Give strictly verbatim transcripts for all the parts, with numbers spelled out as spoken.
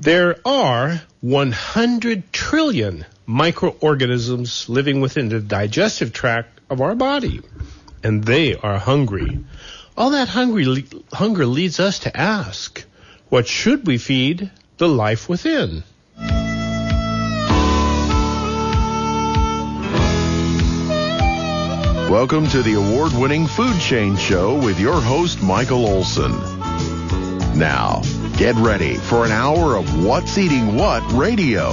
There are one hundred trillion microorganisms living within the digestive tract of our body, and they are hungry. All that hungry, hunger leads us to ask, what should we feed the life within? Welcome to the award-winning Food Chain Show with your host, Michael Olson. Now, get ready for an hour of What's Eating What radio.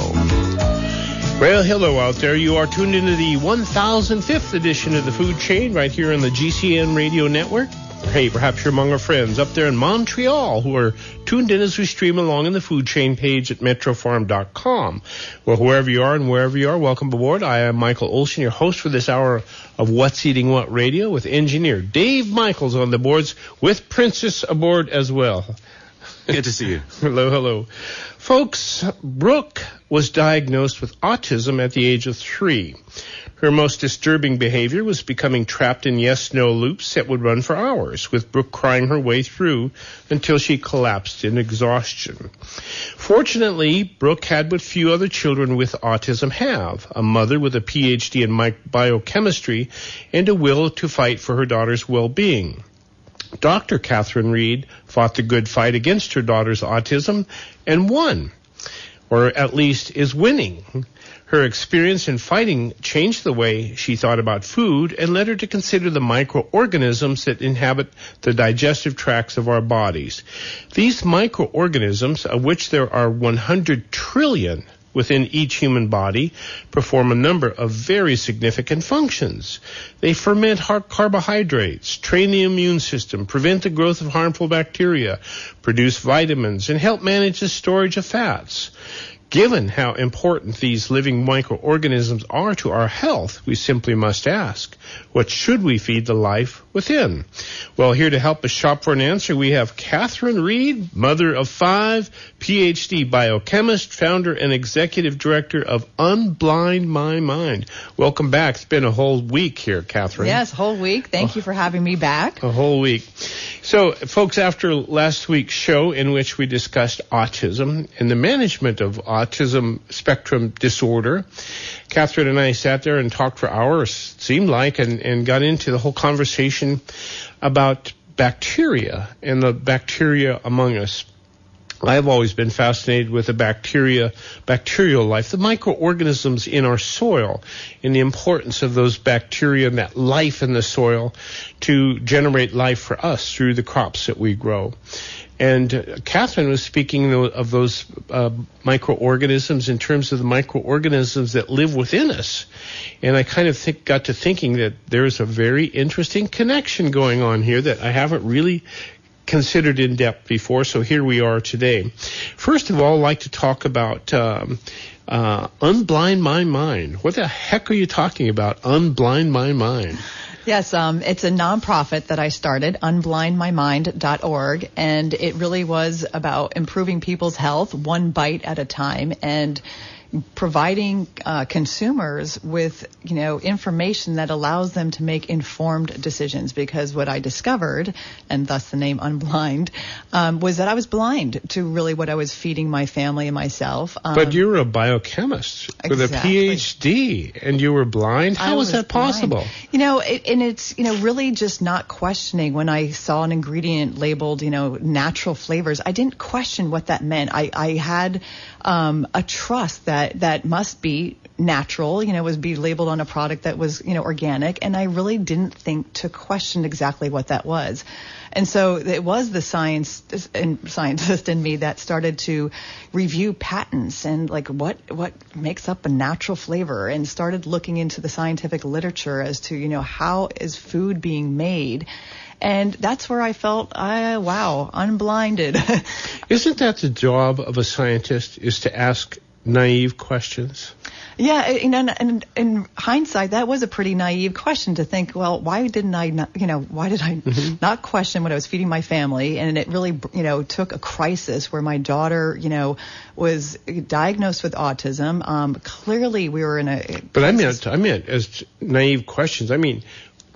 Well, hello out there. You are tuned into the one thousand fifth edition of the Food Chain right here on the G C N Radio Network. Hey, perhaps you're among our friends up there in Montreal who are tuned in as we stream along in the Food Chain page at metro farm dot com. Well, wherever you are and wherever you are, welcome aboard. I am Michael Olson, your host for this hour of What's Eating What Radio with engineer Dave Michaels on the boards with Princess aboard as well. Good to see you. Hello, hello. Folks, Brooke was diagnosed with autism at the age of three. Her most disturbing behavior was becoming trapped in yes-no loops that would run for hours, with Brooke crying her way through until she collapsed in exhaustion. Fortunately, Brooke had what few other children with autism have, a mother with a P H D in biochemistry and a will to fight for her daughter's well-being. Doctor Catherine Reed fought the good fight against her daughter's autism and won, or at least is winning. Her experience in fighting changed the way she thought about food and led her to consider the microorganisms that inhabit the digestive tracts of our bodies. These microorganisms, of which there are one hundred trillion within each human body, perform a number of very significant functions. They ferment carbohydrates, train the immune system, prevent the growth of harmful bacteria, produce vitamins, and help manage the storage of fats. Given how important these living microorganisms are to our health, we simply must ask, what should we feed the life within? Well, here to help us shop for an answer, we have Catherine Reed, mother of five, P H D biochemist, founder and executive director of Unblind My Mind. Welcome back. It's been a whole week here, Catherine. Yes, whole week. Thank oh, you for having me back. A whole week. So, folks, after last week's show in which we discussed autism and the management of autism spectrum disorder, Catherine and I sat there and talked for hours, seemed like, and, and got into the whole conversation about bacteria and the bacteria among us. I've always been fascinated with the bacteria, bacterial life, the microorganisms in our soil, and the importance of those bacteria and that life in the soil to generate life for us through the crops that we grow. And uh, Catherine was speaking of those uh, microorganisms in terms of the microorganisms that live within us. And I kind of think, got to thinking that there's a very interesting connection going on here that I haven't really considered in depth before, so here we are today. First of all, I'd like to talk about um, uh, Unblind My Mind. What the heck are you talking about, Unblind My Mind? Yes, um, it's a nonprofit that I started, unblind my mind dot org, and it really was about improving people's health one bite at a time and providing uh, consumers with, you know, information that allows them to make informed decisions. Because what I discovered, and thus the name Unblind, um, was that I was blind to really what I was feeding my family and myself. Um, but you were a biochemist with exactly. a P H D, and you were blind? How was, was that possible? Blind. You know, it, and it's, you know, really just not questioning. When I saw an ingredient labeled, you know, natural flavors, I didn't question what that meant. I, I had um, a trust that that must be natural, you know, was be labeled on a product that was, you know, organic. And I really didn't think to question exactly what that was. And so it was the science and scientist in me that started to review patents and like what, what makes up a natural flavor, and started looking into the scientific literature as to, you know, how is food being made. And that's where I felt, uh, wow, unblinded. Isn't that the job of a scientist, is to ask naive questions? Yeah, and, and, and in hindsight, that was a pretty naive question to think, well, why didn't I not, you know, why did I mm-hmm. not question what I was feeding my family? And it really, you know, took a crisis where my daughter, you know, was diagnosed with autism. Um, clearly, we were in a. But I meant, I meant as naive questions. I mean,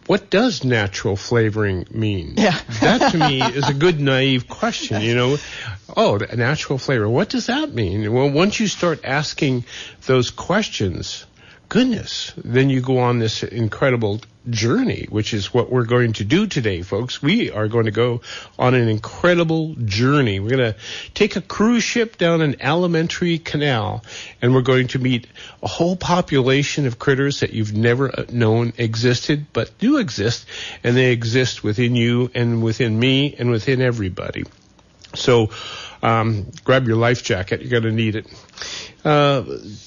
what does natural flavoring mean? Yeah. That to me is a good naive question, you know. Oh, a natural flavor. What does that mean? Well, once you start asking those questions, goodness, then you go on this incredible journey, which is what we're going to do today, folks. We are going to go on an incredible journey. We're going to take a cruise ship down an alimentary canal, and we're going to meet a whole population of critters that you've never known existed, but do exist, and they exist within you and within me and within everybody. So um, grab your life jacket. You're going to need it. Uh,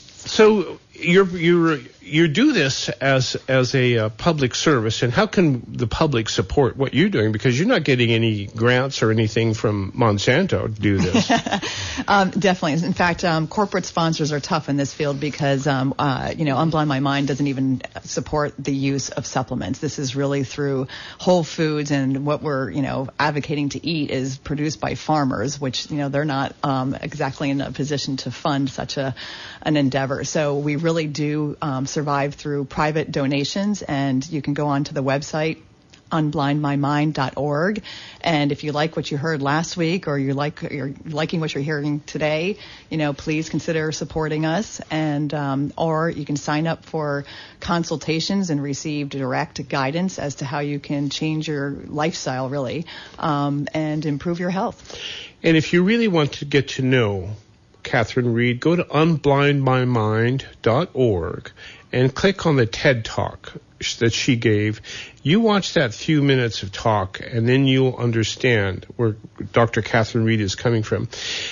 so you're you're you do this as as a uh, public service, and how can the public support what you're doing? Because you're not getting any grants or anything from Monsanto to do this. um, definitely. In fact, um, corporate sponsors are tough in this field because, um, uh, you know, Unblind My Mind doesn't even support the use of supplements. This is really through whole foods, and what we're, you know, advocating to eat is produced by farmers, which, you know, they're not um, exactly in a position to fund such a an endeavor. So we really do um, survive through private donations, and you can go onto the website unblind my mind dot org, and if you like what you heard last week, or you like you're liking what you're hearing today, you know, please consider supporting us, and um, or you can sign up for consultations and receive direct guidance as to how you can change your lifestyle, really, um, and improve your health. And if you really want to get to know Catherine Reed, go to unblind my mind dot org and click on the TED Talk that she gave. You watch that few minutes of talk, and then you'll understand where Doctor Catherine Reed is coming from.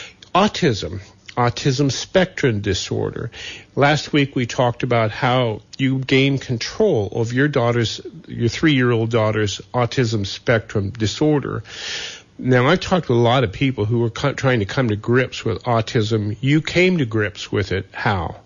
Autism, autism spectrum disorder. Last week we talked about how you gain control of your daughter's, your three-year-old daughter's autism spectrum disorder. Now, I've talked to a lot of people who were co- trying to come to grips with autism. You came to grips with it. How?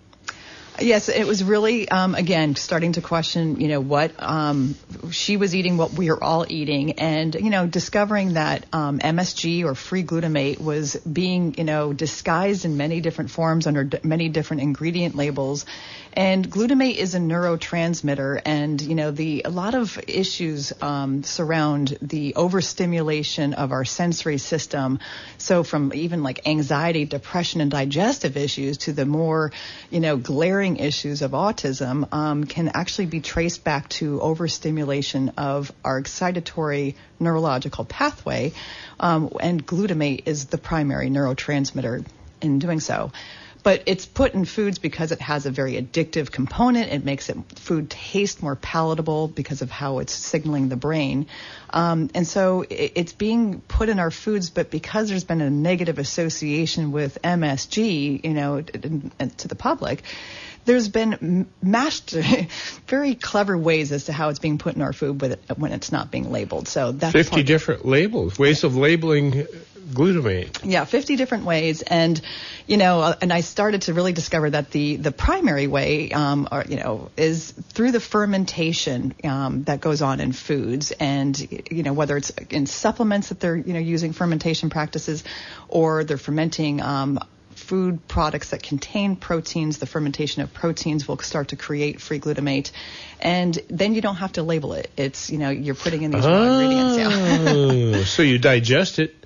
Yes, it was really, um, again, starting to question, you know, what um, she was eating, what we are all eating, and, you know, discovering that um, M S G or free glutamate was being, you know, disguised in many different forms under d- many different ingredient labels. And glutamate is a neurotransmitter, and, you know, the a lot of issues um, surround the overstimulation of our sensory system. So from even like anxiety, depression, and digestive issues to the more, you know, glaring issues of autism um, can actually be traced back to overstimulation of our excitatory neurological pathway, um, and glutamate is the primary neurotransmitter in doing so. But it's put in foods because it has a very addictive component. It makes it food taste more palatable because of how it's signaling the brain. Um, and so it, it's being put in our foods, but because there's been a negative association with M S G, you know, to the public, there's been mashed, very clever ways as to how it's being put in our food with it, when it's not being labeled. So that's fifty different labels, ways of labeling glutamate. Yeah, fifty different ways, and you know, and I started to really discover that the the primary way, um, or you know, is through the fermentation um, that goes on in foods, and you know, whether it's in supplements that they're you know using fermentation practices, or they're fermenting. Um, food products that contain proteins, the fermentation of proteins will start to create free glutamate, and then you don't have to label it. It's, you know, you're putting in these raw oh, ingredients. Yeah. So you digest it,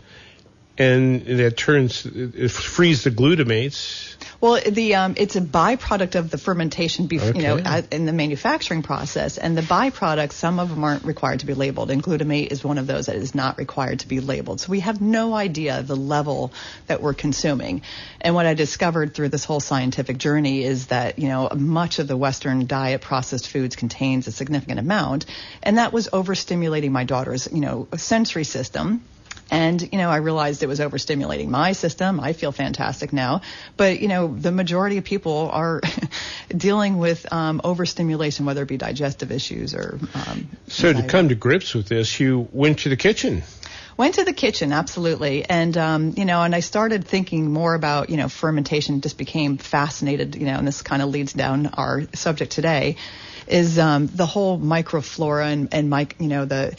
and it turns, it frees the glutamates. Well, the um, it's a byproduct of the fermentation, bef- okay. you know, in the manufacturing process. And the byproducts, some of them aren't required to be labeled, and glutamate is one of those that is not required to be labeled. So we have no idea the level that we're consuming. And what I discovered through this whole scientific journey is that, you know, much of the Western diet, processed foods, contains a significant amount, and that was overstimulating my daughter's, you know, sensory system. And, you know, I realized it was overstimulating my system. I feel fantastic now. But, you know, the majority of people are dealing with um, overstimulation, whether it be digestive issues or um, So anxiety. To come to grips with this, you went to the kitchen. Went to the kitchen, absolutely. And, um, you know, and I started thinking more about, you know, fermentation, just became fascinated, you know, and this kind of leads down our subject today, is um, the whole microflora and, and mic, you know, the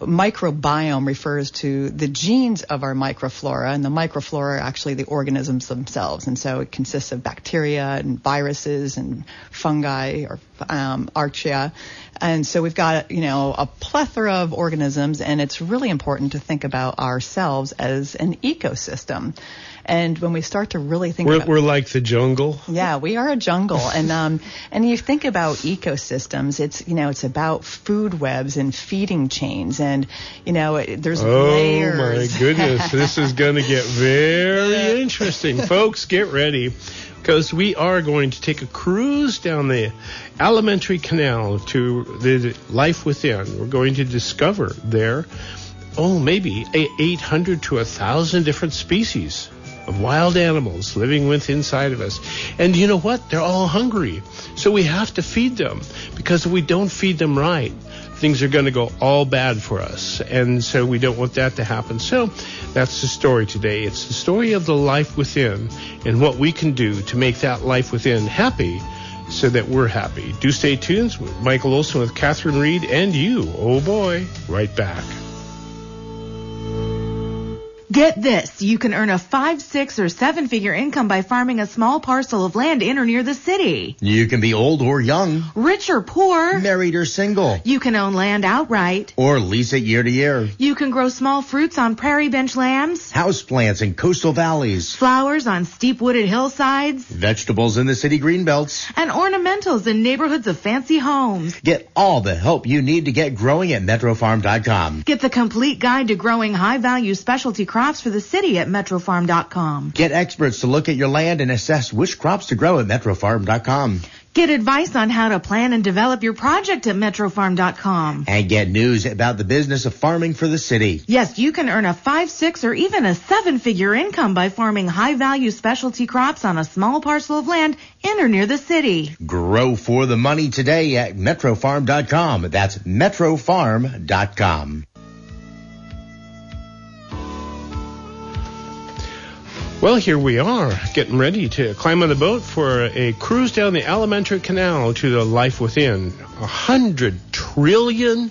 microbiome refers to the genes of our microflora, and the microflora are actually the organisms themselves. And so it consists of bacteria and viruses and fungi or um, archaea. And so we've got, you know, a plethora of organisms, and it's really important to think about ourselves as an ecosystem. And when we start to really think we're, about... We're like the jungle. Yeah, we are a jungle. And um, and you think about ecosystems, it's, you know, it's about food webs and feeding chains. And, you know, there's oh, layers. Oh, my goodness. This is going to get very interesting. Folks, get ready, because we are going to take a cruise down the alimentary canal to the life within. We're going to discover there, oh, maybe eight hundred to one thousand different species of wild animals living with inside of us. And you know what? They're all hungry. So we have to feed them, because if we don't feed them right, things are going to go all bad for us. And so we don't want that to happen. So that's the story today. It's the story of the life within and what we can do to make that life within happy so that we're happy. Do stay tuned with Michael Olson, with Catherine Reed, and you. Oh boy, right back. Get this. You can earn a five, six, or seven-figure income by farming a small parcel of land in or near the city. You can be old or young. Rich or poor. Married or single. You can own land outright. Or lease it year to year. You can grow small fruits on prairie bench lands. Houseplants in coastal valleys. Flowers on steep wooded hillsides. Vegetables in the city greenbelts. And ornamentals in neighborhoods of fancy homes. Get all the help you need to get growing at metro farm dot com. Get the complete guide to growing high-value specialty crops for the city at metro farm dot com. Get experts to look at your land and assess which crops to grow at metro farm dot com. Get advice on how to plan and develop your project at metro farm dot com. And get news about the business of farming for the city. Yes, you can earn a five, six, or even a seven-figure income by farming high-value specialty crops on a small parcel of land in or near the city. Grow for the money today at metro farm dot com. That's metro farm dot com. Well, here we are, getting ready to climb on the boat for a cruise down the alimentary canal to the life within. A hundred trillion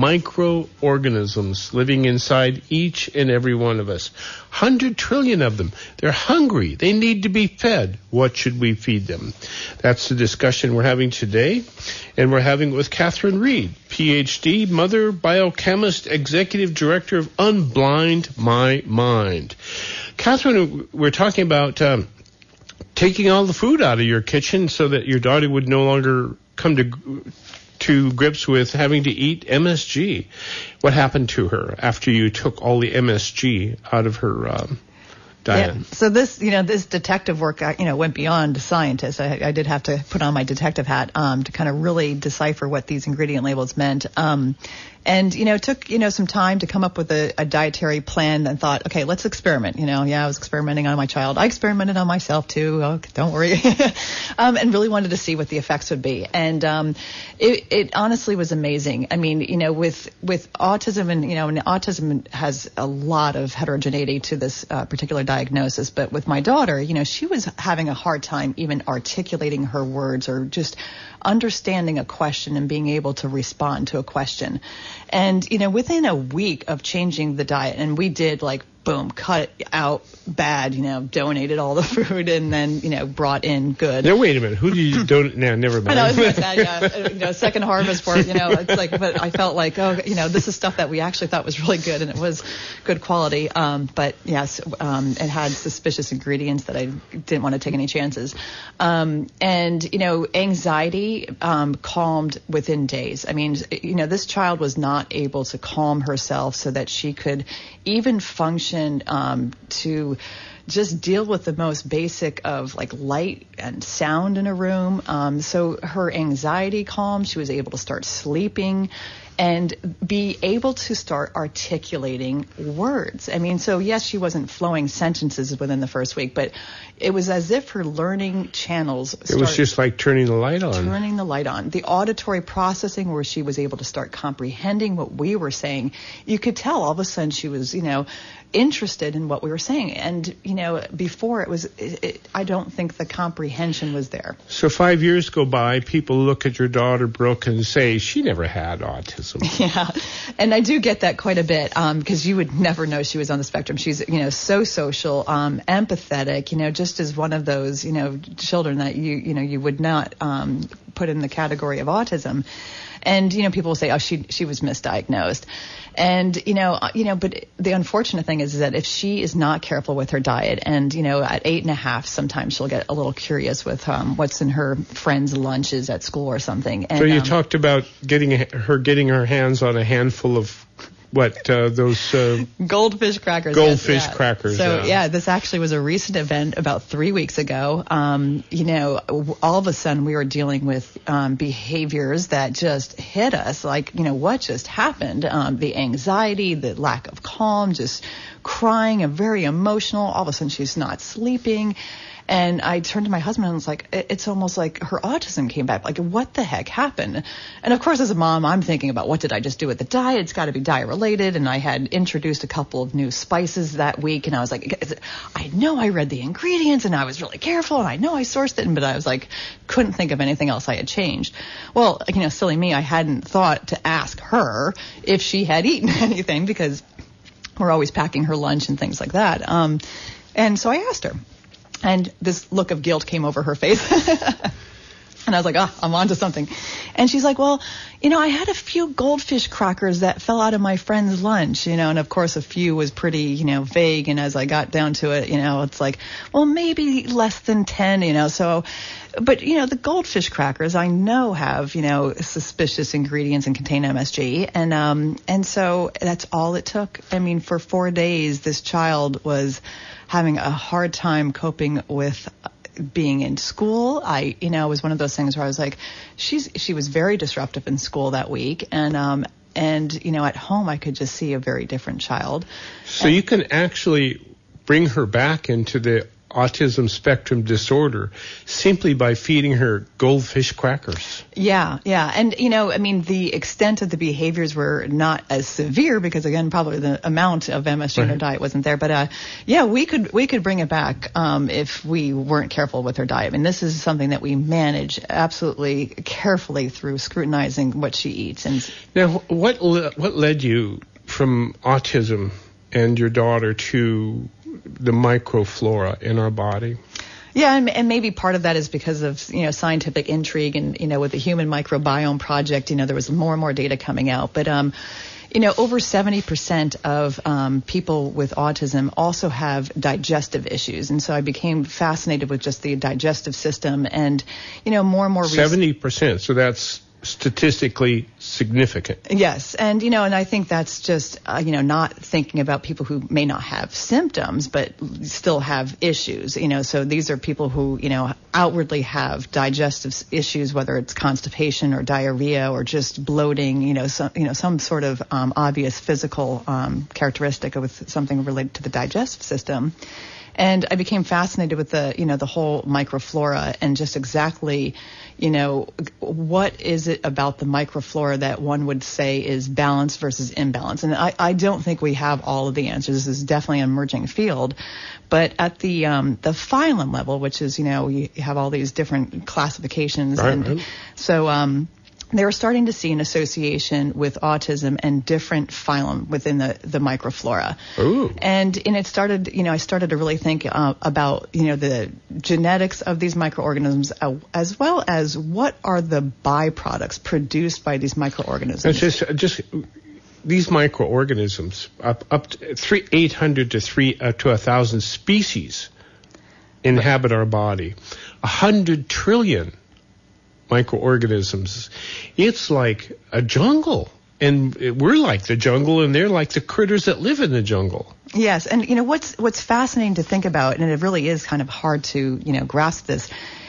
microorganisms living inside each and every one of us. Hundred trillion of them. They're hungry. They need to be fed. What should we feed them? That's the discussion we're having today. And we're having it with Catherine Reed, P H D, mother, biochemist, executive director of Unblind My Mind. Catherine, we're talking about um, taking all the food out of your kitchen so that your daughter would no longer come to to grips with having to eat M S G. What happened to her after you took all the M S G out of her um, diet? Yeah. So this, you know, this detective work, you know, went beyond scientist. I, I did have to put on my detective hat um, to kind of really decipher what these ingredient labels meant. Um, And, you know, it took, you know, some time to come up with a, a dietary plan, and thought, okay, let's experiment. You know, yeah, I was experimenting on my child. I experimented on myself too. Oh, don't worry. um, and really wanted to see what the effects would be. And um, it, it honestly was amazing. I mean, you know, with, with autism, and, you know, and autism has a lot of heterogeneity to this uh, particular diagnosis. But with my daughter, you know, she was having a hard time even articulating her words, or just understanding a question and being able to respond to a question. And, you know, within a week of changing the diet, and we did like, boom, cut out bad, you know, donated all the food, and then, you know, brought in good. Now, wait a minute. Who did you donate? No, never mind. I know, it's like that, yeah. You know, second harvest for it, you know, it's like, but I felt like, oh, you know, this is stuff that we actually thought was really good, and it was good quality. Um, but yes, um, it had suspicious ingredients that I didn't want to take any chances. Um, and, you know, anxiety, um, calmed within days. I mean, you know, this child was not able to calm herself so that she could even function Um, to just deal with the most basic of like light and sound in a room. Um, so her anxiety calmed. She was able to start sleeping and be able to start articulating words. I mean, so yes, she wasn't flowing sentences within the first week, but it was as if her learning channels It was just like turning the light on. Turning the light on. The auditory processing, where she was able to start comprehending what we were saying. You could tell all of a sudden she was, you know, interested in what we were saying. And, you know, before it was, it, it, I don't think the comprehension was there. So five years go by, people look at your daughter, Brooke, and say, she never had autism. autism. Yeah, and I do get that quite a bit because um, you would never know she was on the spectrum. She's, you know, so social, um, empathetic, you know, just as one of those, you know, children that you, you know, you would not um, put in the category of autism. And, you know, people will say, oh, she she was misdiagnosed. And, you know, you know, but the unfortunate thing is that if she is not careful with her diet and, you know, at eight and a half, sometimes she'll get a little curious with um, what's in her friends' lunches at school or something. And, so you um, talked about getting her getting her hands on a handful of what, uh, those... Uh, goldfish crackers. Goldfish yes, yeah. crackers, So, yeah. yeah, this actually was a recent event about three weeks ago. Um, you know, all of a sudden we were dealing with um, behaviors that just hit us. Like, you know, what just happened? Um, the anxiety, the lack of calm, just crying and very emotional. All of a sudden she's not sleeping. And I turned to my husband and was like, it's almost like her autism came back. Like, what the heck happened? And of course, as a mom, I'm thinking about what did I just do with the diet? It's got to be diet related. And I had introduced a couple of new spices that week. And I was like, I know I read the ingredients and I was really careful and I know I sourced it. But I was like, couldn't think of anything else I had changed. Well, you know, silly me, I hadn't thought to ask her if she had eaten anything because we're always packing her lunch and things like that. Um, and so I asked her. And this look of guilt came over her face. And I was like, oh, I'm onto something. And she's like, well, you know, I had a few goldfish crackers that fell out of my friend's lunch, you know, and of course a few was pretty, you know, vague. And as I got down to it, you know, it's like, well, maybe less than ten, you know, so, but, you know, the goldfish crackers I know have, you know, suspicious ingredients and contain M S G. And, um, and so that's all it took. I mean, for four days, this child was having a hard time coping with being in school. I, you know, it was one of those things where I was like, she's, she was very disruptive in school that week. And, um, and, you know, at home, I could just see a very different child. So and, you can actually bring her back into the autism spectrum disorder simply by feeding her goldfish crackers. Yeah, yeah. And, you know, I mean, the extent of the behaviors were not as severe because, again, probably the amount of M S G in her diet wasn't there. But, uh, yeah, we could we could bring it back um, if we weren't careful with her diet. I mean, this is something that we manage absolutely carefully through scrutinizing what she eats. And now, what le- what led you from autism and your daughter to the microflora in our body? Yeah, and, and maybe part of that is because of, you know, scientific intrigue and, you know, with the Human Microbiome Project, you know, there was more and more data coming out. But, um, you know, over seventy percent of um, people with autism also have digestive issues. And so I became fascinated with just the digestive system and, you know, more and more... seventy percent, so that's statistically significant. Yes. And, you know, and I think that's just, uh, you know, not thinking about people who may not have symptoms, but still have issues, you know, so these are people who, you know, outwardly have digestive issues, whether it's constipation or diarrhea or just bloating, you know, some, you know, some sort of um, obvious physical um, characteristic with something related to the digestive system. And I became fascinated with the, you know, the whole microflora and just exactly, you know, what is it about the microflora that one would say is balance versus imbalance? And I, I don't think we have all of the answers. This is definitely an emerging field. But at the um, the phylum level, which is, you know, you have all these different classifications. Right, and right. So, um, they were starting to see an association with autism and different phylum within the, the microflora. Ooh. And and it started, you know, I started to really think uh, about, you know, the genetics of these microorganisms uh, as well as what are the byproducts produced by these microorganisms. It's just, just these microorganisms, up, up to three, eight hundred to three uh, to one thousand species inhabit our body. one hundred trillion microorganisms. It's like a jungle. And we're like the jungle, and they're like the critters that live in the jungle. Yes, and you know what's what's fascinating to think about, and it really is kind of hard to, you know, grasp this.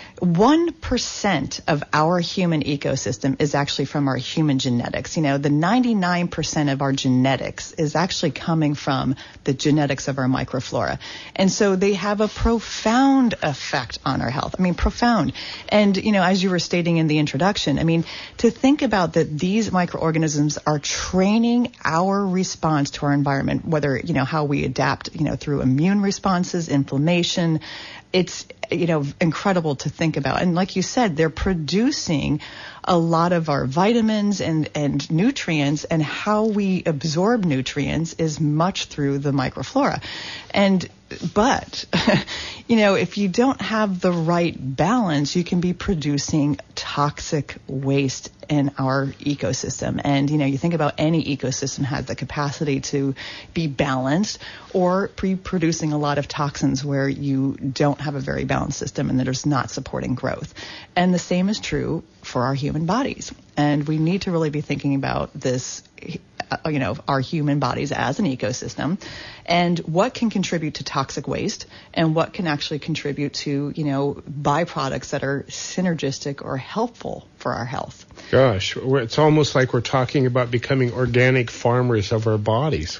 One percent of our human ecosystem is actually from our human genetics. You know, the ninety-nine percent of our genetics is actually coming from the genetics of our microflora. And so they have a profound effect on our health. I mean, profound. And, you know, as you were stating in the introduction, I mean, to think about that these microorganisms are training our response to our environment, whether, you know, how we adapt, you know, through immune responses, inflammation, it's, you know, incredible to think about. And like you said, they're producing a lot of our vitamins and, and nutrients, and how we absorb nutrients is much through the microflora. And but, you know, if you don't have the right balance, you can be producing toxic waste in our ecosystem. And, you know, you think about any ecosystem has the capacity to be balanced, or be producing a lot of toxins where you don't have a very balanced system and that is not supporting growth. And the same is true for our human bodies. And we need to really be thinking about this, uh, you know, our human bodies as an ecosystem, and what can contribute to toxic waste, and what can actually contribute to, you know, byproducts that are synergistic or helpful for our health. Gosh, it's almost like we're talking about becoming organic farmers of our bodies.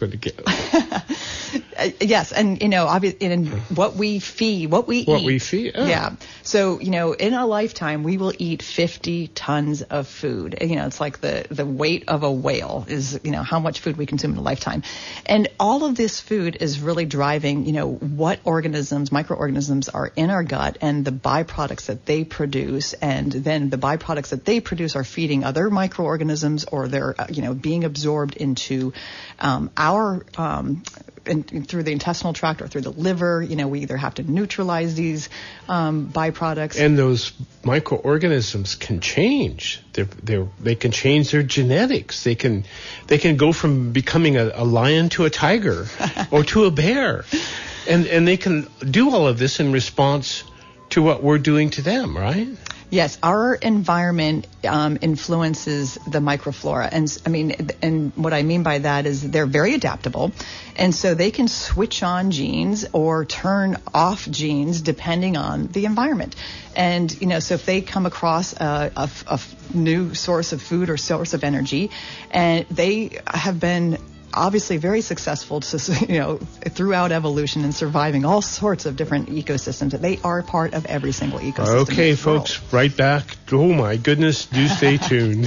Yes, and, you know, obviously, in what we feed, what we what eat. What we feed, oh. Yeah. So, you know, in a lifetime, we will eat fifty tons of food. You know, it's like the, the weight of a whale is, you know, how much food we consume in a lifetime. And all of this food is really driving, you know, what organisms, microorganisms are in our gut, and the byproducts that they produce. And then the byproducts that they produce are feeding other microorganisms, or they're, you know, being absorbed into um, our um In, in, through the intestinal tract or through the liver. You know, we either have to neutralize these um, byproducts. And those microorganisms can change. They're, they're, they can change their genetics. They can they can go from becoming a, a lion to a tiger or to a bear. And, and they can do all of this in response to what we're doing to them, right? Yes, our environment um, influences the microflora. And I mean, and what I mean by that is they're very adaptable. And so they can switch on genes or turn off genes depending on the environment. And, you know, so if they come across a, a, a new source of food or source of energy, and they have been obviously very successful to, you know, throughout evolution and surviving all sorts of different ecosystems, that they are part of every single ecosystem. Okay, folks, world. Right back. Oh my goodness, do stay tuned.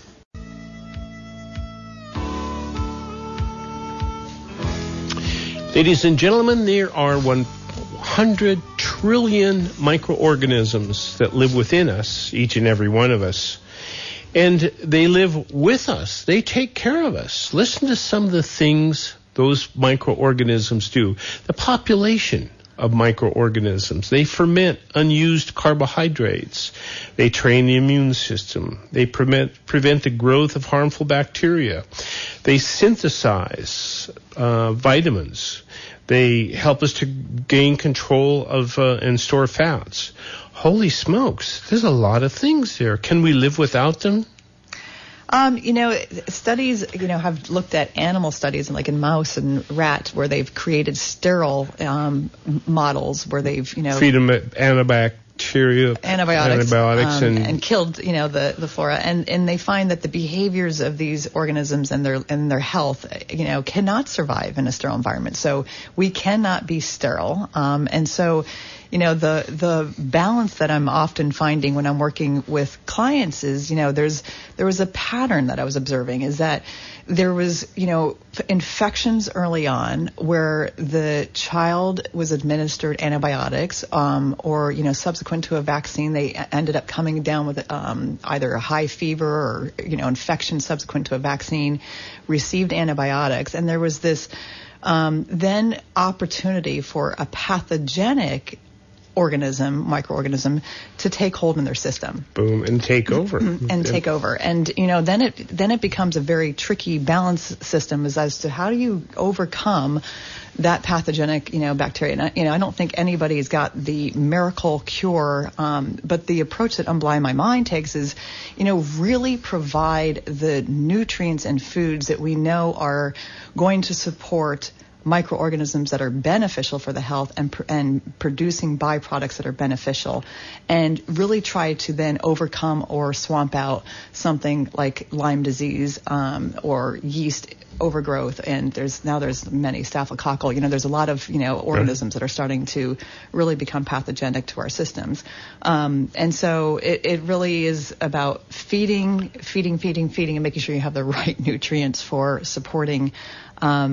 Ladies and gentlemen, there are one hundred trillion microorganisms that live within us, each and every one of us. And they live with us. They take care of us. Listen to some of the things those microorganisms do. The population of microorganisms. They ferment unused carbohydrates. They train the immune system. They prevent, prevent the growth of harmful bacteria. They synthesize uh, vitamins. They help us to gain control of uh, and store fats. Holy smokes, there's a lot of things there. Can we live without them? Um, you know, studies, you know, have looked at animal studies, like in mouse and rat, where they've created sterile um, models where they've, you know, feed them antibacteria, antibiotics, antibiotics um, and, and killed, you know, the, the flora, and and they find that the behaviors of these organisms and their and their health, you know, cannot survive in a sterile environment. So we cannot be sterile, um, and so. You know, the the balance that I'm often finding when I'm working with clients is, you know, there's there was a pattern that I was observing, is that there was, you know, infections early on where the child was administered antibiotics, um, or, you know, subsequent to a vaccine, they ended up coming down with um, either a high fever or, you know, infection subsequent to a vaccine, received antibiotics, and there was this um, then opportunity for a pathogenic organism, microorganism, to take hold in their system. Boom, and take over. and yeah. take over. And, you know, then it then it becomes a very tricky balance system as, as to how do you overcome that pathogenic, you know, bacteria. And, I, you know, I don't think anybody's got the miracle cure, um, but the approach that Unblind My Mind takes is, you know, really provide the nutrients and foods that we know are going to support microorganisms that are beneficial for the health, and pr- and producing byproducts that are beneficial, and really try to then overcome or swamp out something like Lyme disease um, or yeast overgrowth. And there's now there's many staphylococcal. You know, there's a lot of you know organisms that are starting to really become pathogenic to our systems. Um, and so it, it really is about feeding, feeding, feeding, feeding, and making sure you have the right nutrients for supporting. Um,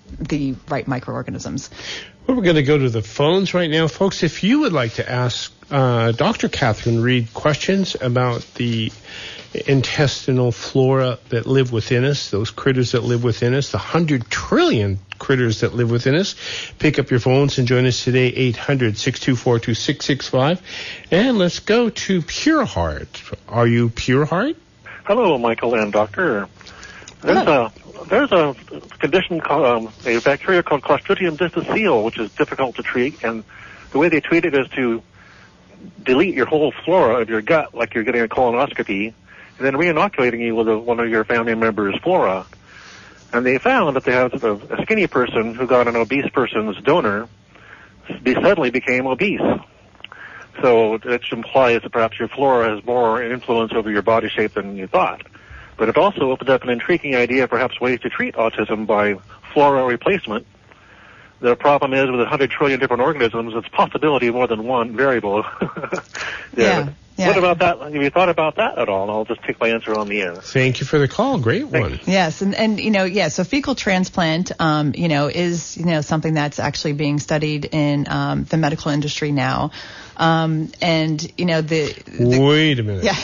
the right microorganisms. Well, we're going to go to the phones right now. Folks, if you would like to ask uh, Doctor Catherine Reed questions about the intestinal flora that live within us, those critters that live within us, the one hundred trillion critters that live within us, pick up your phones and join us today, eight hundred, six two four, two six six five. And let's go to Pure Heart. Are you Pure Heart? Hello, Michael and Doctor. There's a there's a condition called um, a bacteria called Clostridium difficile, which is difficult to treat, and the way they treat it is to delete your whole flora of your gut, like you're getting a colonoscopy, and then re-inoculating you with a, one of your family members' flora. And they found that they had a, a skinny person who got an obese person's donor be, suddenly became obese. So it implies that perhaps your flora has more influence over your body shape than you thought. But it also opened up an intriguing idea, perhaps ways to treat autism by flora replacement. The problem is with one hundred trillion different organisms, it's possibility of more than one variable. yeah. Yeah. What about that? Have you thought about that at all? And I'll just take my answer on the air. Thank you for the call. Great one. Thanks. Yes, and, and you know, yeah, so fecal transplant, um, you know, is, you know, something that's actually being studied in um, the medical industry now. Um, and, you know, the... the Wait a minute. Yeah.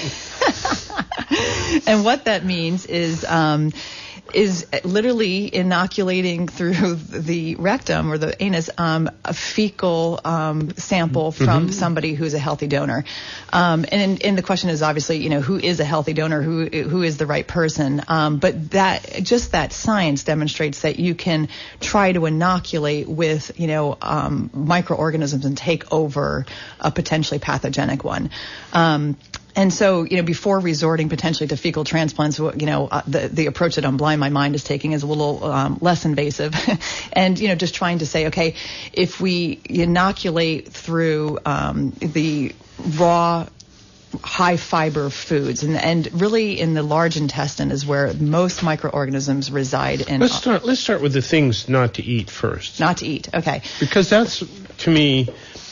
And what that means is... Um, is literally inoculating through the rectum or the anus um, a fecal um, sample from mm-hmm. somebody who's a healthy donor. Um, and, and the question is obviously, you know, who is a healthy donor? Who who is the right person? Um, but that just that science demonstrates that you can try to inoculate with, you know, um, microorganisms and take over a potentially pathogenic one. Um, And so, you know, before resorting potentially to fecal transplants, you know, uh, the the approach that On Blind My Mind is taking is a little um, less invasive, and you know, just trying to say, okay, if we inoculate through um, the raw, high fiber foods, and and really in the large intestine is where most microorganisms reside. In let's start. Let's start with the things not to eat first. Not to eat, okay? Because that's to me,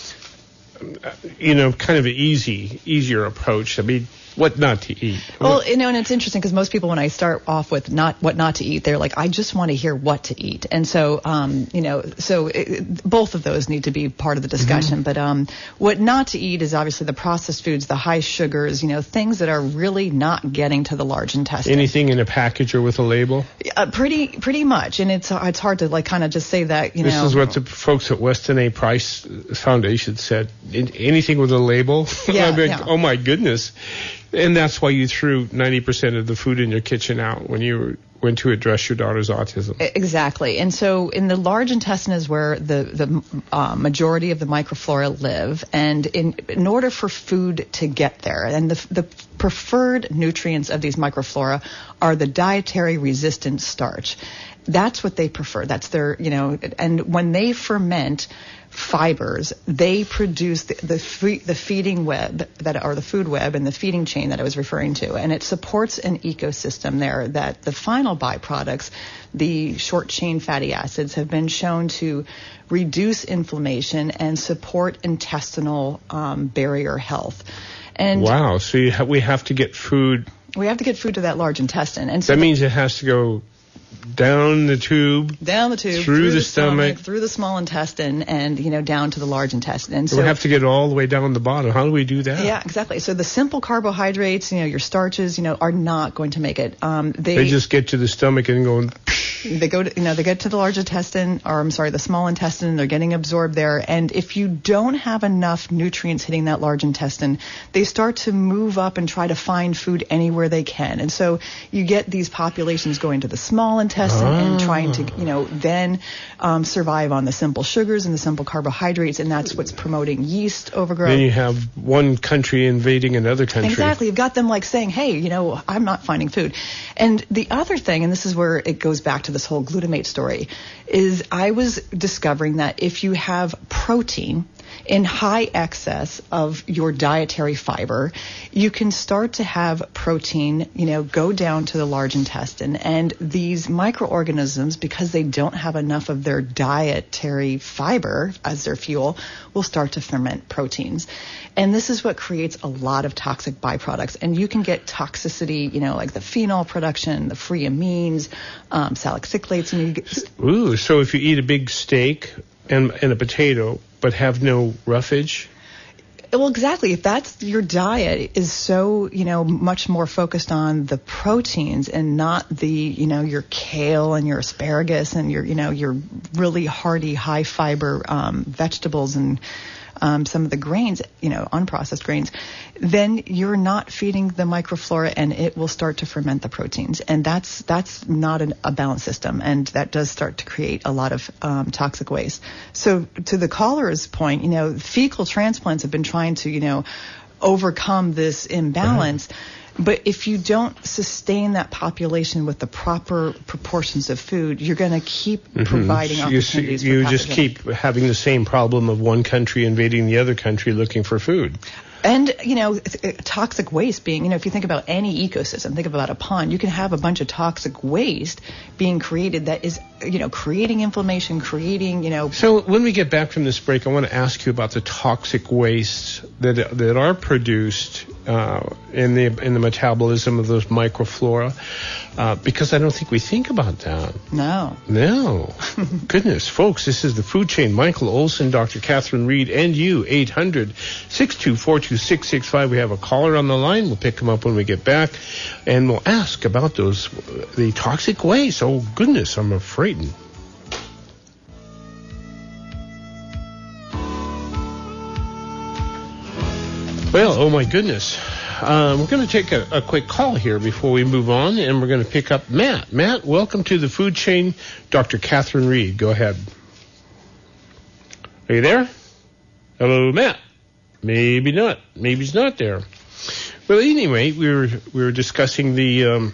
you know, kind of an easy, easier approach. I mean, what not to eat. Well, you know, and it's interesting because most people, when I start off with not what not to eat, they're like, I just want to hear what to eat. And so, um, you know, so it, both of those need to be part of the discussion. Mm-hmm. But um, what not to eat is obviously the processed foods, the high sugars, you know, things that are really not getting to the large intestine. Anything in a package or with a label? Uh, pretty, pretty much. And it's it's hard to like kind of just say that, you this know. This is what the folks at Weston A. Price Foundation said. Anything with a label? Yeah, I mean, yeah. Oh my goodness. And that's why you threw ninety percent of the food in your kitchen out when you went to address your daughter's autism. Exactly. And so in the large intestine is where the, the uh, majority of the microflora live. And in, in order for food to get there, and the, the preferred nutrients of these microflora are the dietary resistant starch. That's what they prefer. That's their, you know, and when they ferment fibers, they produce the the, fe- the feeding web that are the food web and the feeding chain that I was referring to, and it supports an ecosystem there that the final byproducts, the short chain fatty acids, have been shown to reduce inflammation and support intestinal um, barrier health. And wow, so you ha- we have to get food. We have to get food to that large intestine, and so that the, means it has to go down the tube, down the tube, through, through the, the stomach, stomach, through the small intestine, and you know down to the large intestine. And so we have to get it all the way down the bottom. How do we do that? Yeah, exactly. So the simple carbohydrates, you know, your starches, you know, are not going to make it. Um, they, they just get to the stomach and go. They go to, you know, they get to the large intestine, or I'm sorry, the small intestine. They're getting absorbed there, and if you don't have enough nutrients hitting that large intestine, they start to move up and try to find food anywhere they can. And so you get these populations going to the small intestine ah. and trying to, you know, then um, survive on the simple sugars and the simple carbohydrates, and that's what's promoting yeast overgrowth. Then you have one country invading another country. Exactly. You've got them like saying, hey, you know, I'm not finding food. And the other thing, and this is where it goes back to this whole glutamate story, is I was discovering that if you have protein, in high excess of your dietary fiber, you can start to have protein, you know, go down to the large intestine. And these microorganisms, because they don't have enough of their dietary fiber as their fuel, will start to ferment proteins. And this is what creates a lot of toxic byproducts. And you can get toxicity, you know, like the phenol production, the free amines, um, salicylates. And you get... Ooh, so if you eat a big steak and, and a potato, but have no roughage? Well, exactly. If that's your diet is so, you know, much more focused on the proteins and not the, you know, your kale and your asparagus and your, you know, your really hearty, high fiber um, vegetables and um, some of the grains, you know, unprocessed grains, then you're not feeding the microflora and it will start to ferment the proteins. And that's that's not an, a balanced system. And that does start to create a lot of um, toxic waste. So to the caller's point, you know, fecal transplants have been trying to, you know, overcome this imbalance. Right. But if you don't sustain that population with the proper proportions of food, you're going to keep mm-hmm. providing opportunities you, you for just keep having the same problem of one country invading the other country looking for food. And, you know, toxic waste being, you know, if you think about any ecosystem, think about a pond, you can have a bunch of toxic waste being created that is, you know, creating inflammation, creating, you know. So when we get back from this break, I want to ask you about the toxic wastes that that are produced uh, in the in the metabolism of those microflora, uh, because I don't think we think about that. No. No. Goodness, folks, this is the Food Chain. Michael Olson, Doctor Catherine Reed, and you, eight hundred, six two four, two six six five. We have a caller on the line. We'll pick him up when we get back, and we'll ask about those, the toxic waste. Oh, goodness, I'm afraid. Well, oh my goodness. Uh, we're going to take a, a quick call here before we move on, and we're going to pick up Matt. Matt, welcome to the Food Chain. Doctor Catherine Reed, go ahead. Are you there? Hello, Matt. Maybe not. Maybe he's not there. Well, anyway, we were we were discussing the um,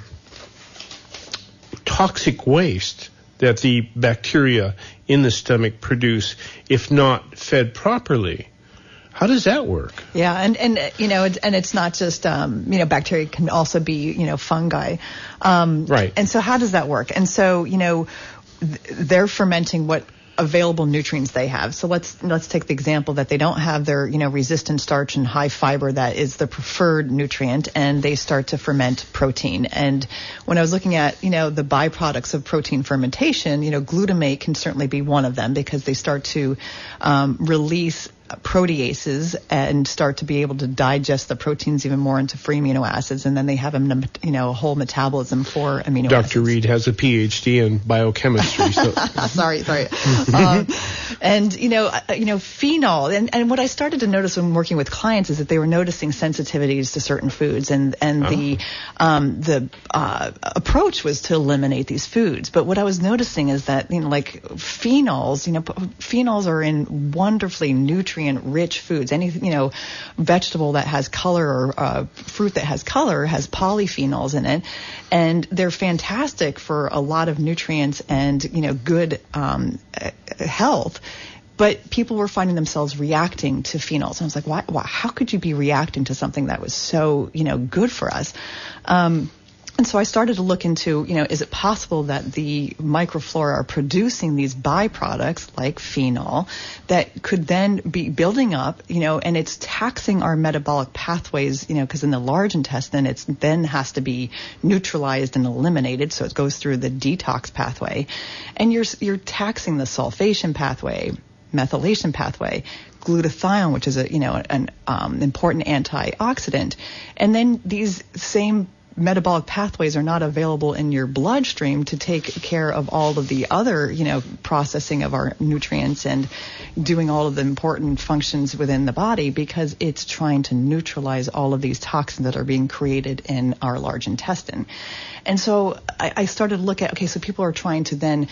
toxic waste that the bacteria in the stomach produce if not fed properly. How does that work? Yeah, and, and you know, and it's not just, um, you know, bacteria can also be, you know, fungi. Um, right. And so how does that work? And so, you know, th- they're fermenting what available nutrients they have. So let's let's take the example that they don't have their, you know, resistant starch and high fiber that is the preferred nutrient, and they start to ferment protein. And when I was looking at, you know, the byproducts of protein fermentation, you know, glutamate can certainly be one of them because they start to um, release proteases and start to be able to digest the proteins even more into free amino acids, and then they have a, you know, a whole metabolism for amino Doctor acids. Doctor Reed has a P H D in biochemistry. So. sorry, sorry. um, and you know, you know, phenol, and, and what I started to notice when working with clients is that they were noticing sensitivities to certain foods, and and oh. the um, the uh, approach was to eliminate these foods. But what I was noticing is that, you know, like phenols, you know, phenols are in wonderfully nutrient rich foods. Any, you know, vegetable that has color or uh, fruit that has color has polyphenols in it, and they're fantastic for a lot of nutrients and, you know, good um, health. But people were finding themselves reacting to phenols. And I was like, why, why, how could you be reacting to something that was so, you know, good for us? Um, And so I started to look into, you know, is it possible that the microflora are producing these byproducts like phenol that could then be building up, you know, and it's taxing our metabolic pathways, you know, because in the large intestine, it's then has to be neutralized and eliminated. So it goes through the detox pathway, and you're, you're taxing the sulfation pathway, methylation pathway, glutathione, which is a, you know, an um, important antioxidant. And then these same metabolic pathways are not available in your bloodstream to take care of all of the other, you know, processing of our nutrients and doing all of the important functions within the body, because it's trying to neutralize all of these toxins that are being created in our large intestine. And so I, I started to look at, okay, so people are trying to then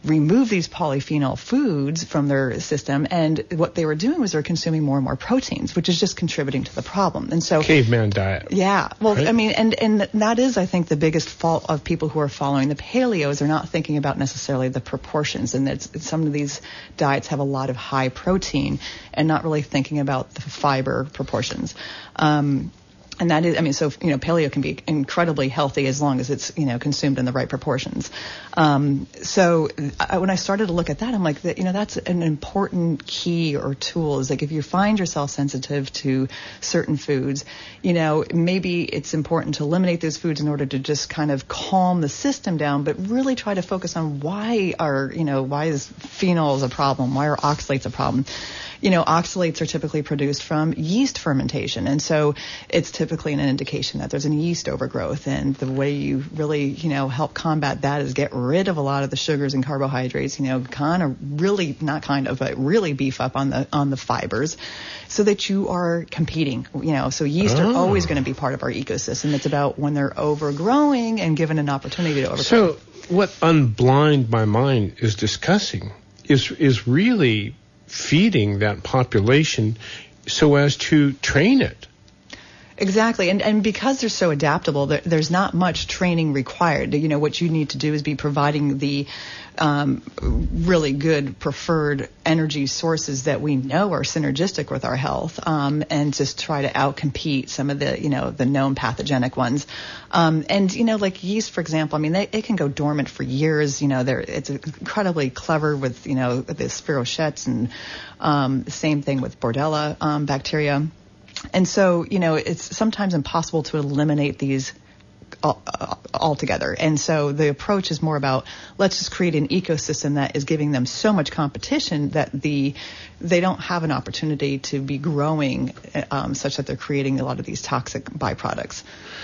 remove these polyphenol foods from their system, and what they were doing was they're consuming more and more proteins, which is just contributing to the problem. And so caveman diet. Yeah. Well, right? I mean, and, and that is, I think, the biggest fault of people who are following the paleo is they're not thinking about necessarily the proportions, and it's, it's some of these diets have a lot of high protein and not really thinking about the fiber proportions. Um, And that is, I mean, so, you know, paleo can be incredibly healthy as long as it's, you know, consumed in the right proportions. Um, so I, when I started to look at that, I'm like, that, you know, that's an important key or tool is like if you find yourself sensitive to certain foods, you know, maybe it's important to eliminate those foods in order to just kind of calm the system down, but really try to focus on why are, you know, why is phenols a problem? Why are oxalates a problem? You know, oxalates are typically produced from yeast fermentation, and so it's typically an indication that there's an yeast overgrowth. And the way you really, you know, help combat that is get rid of a lot of the sugars and carbohydrates. You know, kind of really, not kind of, but really beef up on the on the fibers, so that you are competing. You know, so yeast oh. are always going to be part of our ecosystem. It's about when they're overgrowing and given an opportunity to overgrow. So, what Unblind My Mind is discussing is is really feeding that population so as to train it. Exactly. And and because they're so adaptable, there, there's not much training required. You know, what you need to do is be providing the um, really good preferred energy sources that we know are synergistic with our health, um, and just try to outcompete some of the, you know, the known pathogenic ones. Um, and, you know, like yeast, for example, I mean, they, it can go dormant for years. You know, they're, it's incredibly clever with, you know, the spirochetes, and um, same thing with Bordella um, bacteria. And so, you know, it's sometimes impossible to eliminate these all, uh, altogether. And so the approach is more about let's just create an ecosystem that is giving them so much competition that the they don't have an opportunity to be growing um, such that they're creating a lot of these toxic byproducts.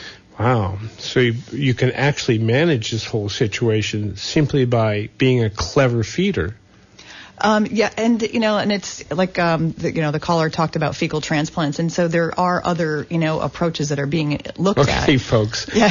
Wow. So you, you can actually manage this whole situation simply by being a clever feeder. Um, yeah, and, you know, and it's like, um, the, you know, the caller talked about fecal transplants. And so there are other, you know, approaches that are being looked okay, at. Okay, folks. Yeah.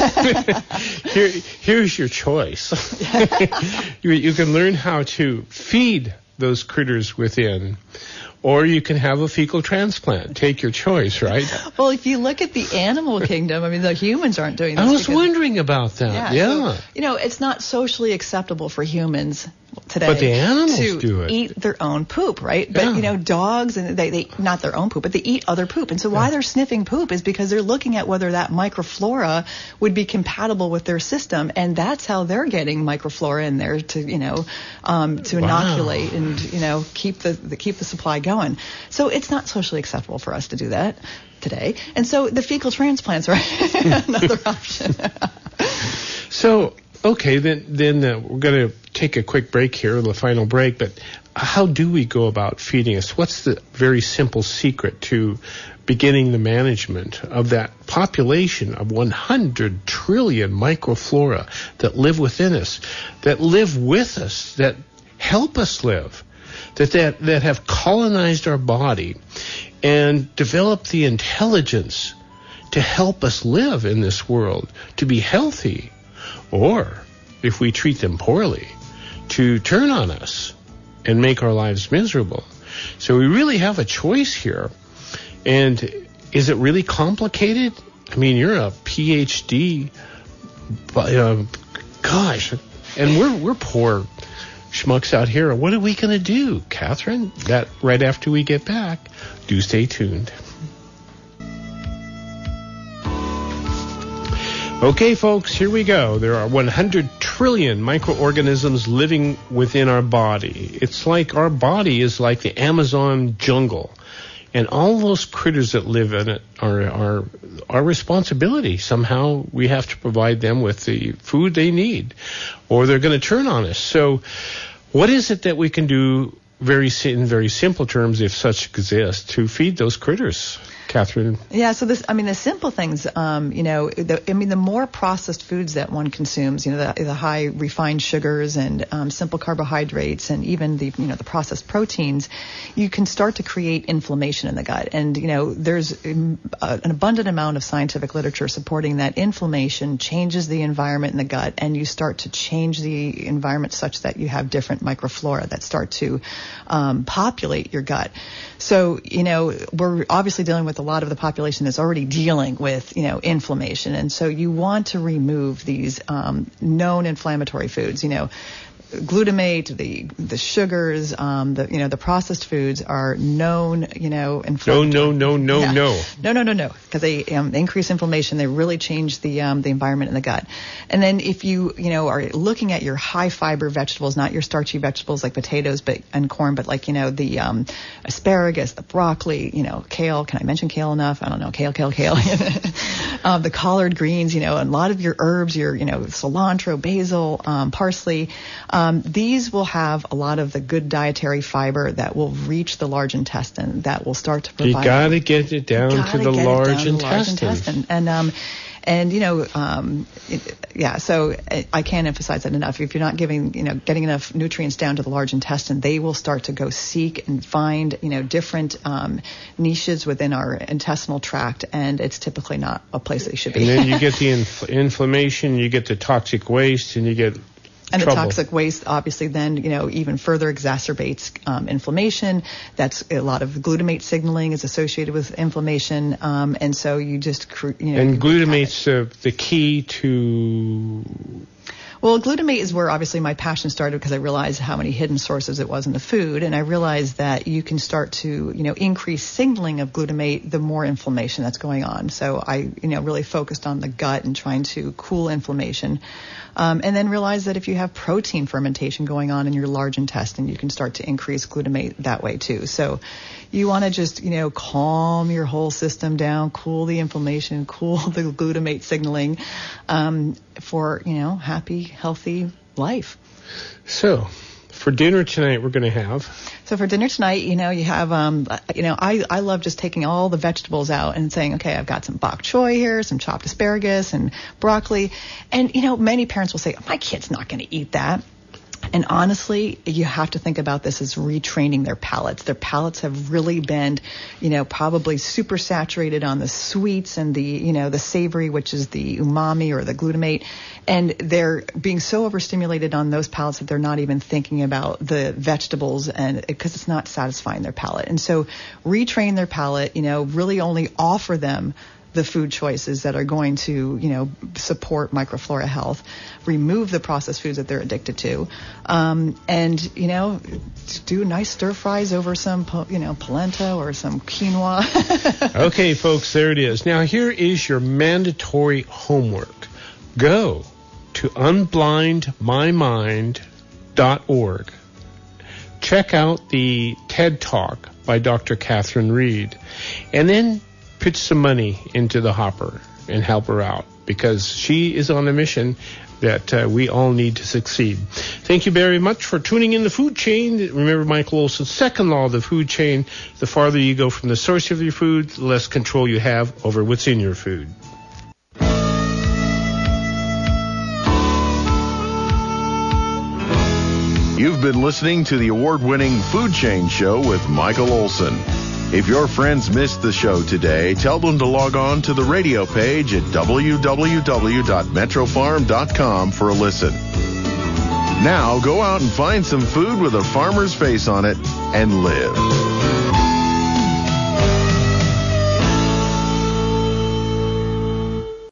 Here, here's your choice. you, you can learn how to feed those critters within, or you can have a fecal transplant. Take your choice, right? Well, if you look at the animal kingdom, I mean, the humans aren't doing this. I was because, wondering about that. Yeah. yeah. So, you know, it's not socially acceptable for humans today but the animals to do it. eat their own poop, right? Yeah. But, you know, dogs, and they, they not their own poop, but they eat other poop. And so why yeah. they're sniffing poop is because they're looking at whether that microflora would be compatible with their system. And that's how they're getting microflora in there to, you know, um, to wow. inoculate and, you know, keep the, the keep the supply going. So it's not socially acceptable for us to do that today. And so the fecal transplants are another option. So, okay, then then uh, we're going to take a quick break here, the final break, but how do we go about feeding us? What's the very simple secret to beginning the management of that population of one hundred trillion microflora that live within us, that live with us, that help us live, that that, that have colonized our body and developed the intelligence to help us live in this world, to be healthy, or if we treat them poorly, to turn on us and make our lives miserable. So we really have a choice here. And is it really complicated? I mean, you're a P H D, uh, gosh, and we're we're poor schmucks out here. What are we going to do, Catherine? That right after we get back. Do stay tuned. Okay, folks, here we go. There are one hundred trillion microorganisms living within our body. It's like our body is like the Amazon jungle. And all those critters that live in it are, are our responsibility. Somehow we have to provide them with the food they need, or they're going to turn on us. So what is it that we can do very in very simple terms, if such exists, to feed those critters? Catherine? Yeah, so this, I mean, the simple things, um, you know, the, I mean, the more processed foods that one consumes, you know, the, the high refined sugars and um, simple carbohydrates and even the, you know, the processed proteins, you can start to create inflammation in the gut. And, you know, there's um, uh, an abundant amount of scientific literature supporting that inflammation changes the environment in the gut, and you start to change the environment such that you have different microflora that start to um, populate your gut. So, you know, we're obviously dealing with a lot of the population that's already dealing with, you know, inflammation. And so you want to remove these um, known inflammatory foods, you know, glutamate, the the sugars, um, the you know the processed foods are known, you know, inflammatory. No, no, no, no, yeah. no. No, no, no, no, because they um, increase inflammation. They really change the um, the environment in the gut. And then if you you know are looking at your high fiber vegetables, not your starchy vegetables like potatoes, but and corn, but like you know the um, asparagus, the broccoli, you know, kale. Can I mention kale enough? I don't know. Kale, kale, kale. um, the collard greens, you know, and a lot of your herbs, your you know cilantro, basil, um, parsley. Um, Um, these will have a lot of the good dietary fiber that will reach the large intestine, that will start to provide. You got to get it down to the large intestine. large intestine. And, um, and you know, um, it, yeah, so I can't emphasize that enough. If you're not giving, you know, getting enough nutrients down to the large intestine, they will start to go seek and find, you know, different um, niches within our intestinal tract, and it's typically not a place that you should be. And then you get the inf- inflammation, you get the toxic waste, and you get And trouble. The toxic waste obviously then, you know, even further exacerbates um, inflammation. That's a lot of glutamate signaling is associated with inflammation. Um, and so you just, you know. And glutamate's uh, the key to. Well, glutamate is where obviously my passion started, because I realized how many hidden sources it was in the food, and I realized that you can start to, you know, increase signaling of glutamate the more inflammation that's going on. So I, you know, really focused on the gut and trying to cool inflammation, um, and then realized that if you have protein fermentation going on in your large intestine, you can start to increase glutamate that way too. So you want to just, you know, calm your whole system down, cool the inflammation, cool the glutamate signaling, um, for, you know, happy, healthy life. So, for dinner tonight, we're going to have. So for dinner tonight, you know, you have, um, you know, I, I love just taking all the vegetables out and saying, okay, I've got some bok choy here, some chopped asparagus and broccoli. And, you know, many parents will say, oh, my kid's not going to eat that. And honestly, you have to think about this as retraining their palates. Their palates have really been, you know, probably super saturated on the sweets and the, you know, the savory, which is the umami or the glutamate. And they're being so overstimulated on those palates that they're not even thinking about the vegetables, and because it's not satisfying their palate. And so retrain their palate, you know, really only offer them the food choices that are going to, you know, support microflora health, remove the processed foods that they're addicted to, um, and, you know, do nice stir fries over some, you know, polenta or some quinoa. Okay, folks, there it is. Now, here is your mandatory homework. Go to unblind my mind dot org. Check out the TED Talk by Doctor Catherine Reed, and then pitch some money into the hopper and help her out, because she is on a mission that uh, we all need to succeed. Thank you very much for tuning in the food chain. Remember Michael Olson's second law of the food chain: the farther you go from the source of your food, the less control you have over what's in your food. You've been listening to the award-winning Food Chain Show with Michael Olson. If your friends missed the show today, tell them to log on to the radio page at w w w dot metro farm dot com for a listen. Now go out and find some food with a farmer's face on it and live.